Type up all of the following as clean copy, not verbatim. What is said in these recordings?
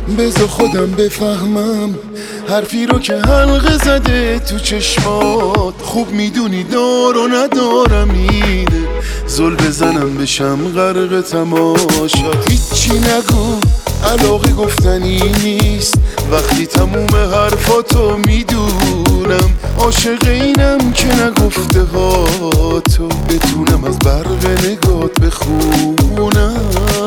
بذار خودم بفهمم حرفی رو که حلقه زده تو چشمات. خوب میدونی دار و ندارم اینه، زل بزنم بشم غرق تماشات. هیچی نگو، علاقه گفتنی نیست وقتی تموم حرفاتو میدونم. عاشق اینم که نگفته ها تو بتونم از برق نگات بخونم.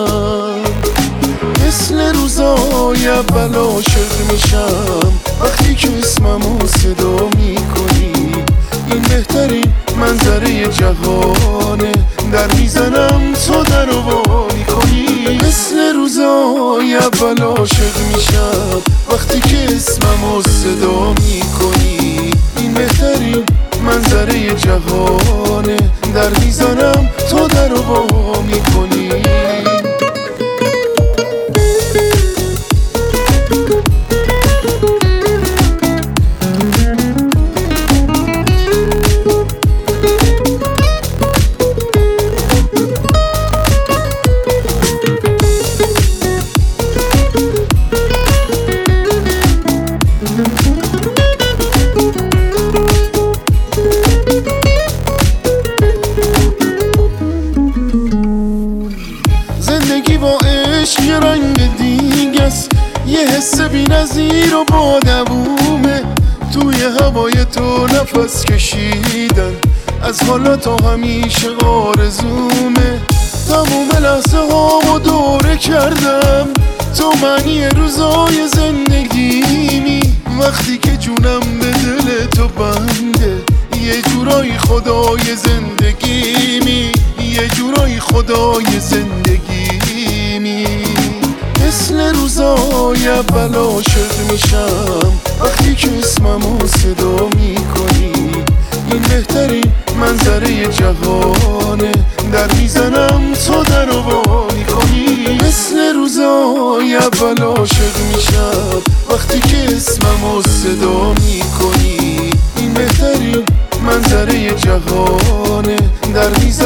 مثل روزای اول عاشق میشم وقتی که اسممو صدا میکنی. این بهترین منظره جهانه، در میزنم تو در رو وا میکنی. مثل روزای اول عاشق میشم وقتی که اسممو صدا میکنی. این بهترین منظره جهانه، در میزنم تو در رو وا میکنی. زندگی با عشق یه رنگ دیگه است، یه حس بی نظیر و با دوومه. توی هوای تو نفس کشیدن از حالا تا همیشه آرزومه. تموم لحظه ها و دوره کردم، تو معنی روزای زندگیمی. وقتی که جونم به دل تو بنده، یه جورایی خدای زندگیمی، یه جورایی خدای زندگیمی. مثل روزای اول عاشق میشم وقتی که اسممو صدا میکنی. این بهترین منظره جهانه، در میزنم تو در رو وا میکنی. مثل روزای اول عاشق میشم وقتی که اسممو صدا میکنی. این بهترین منظره جهانه، در میزنم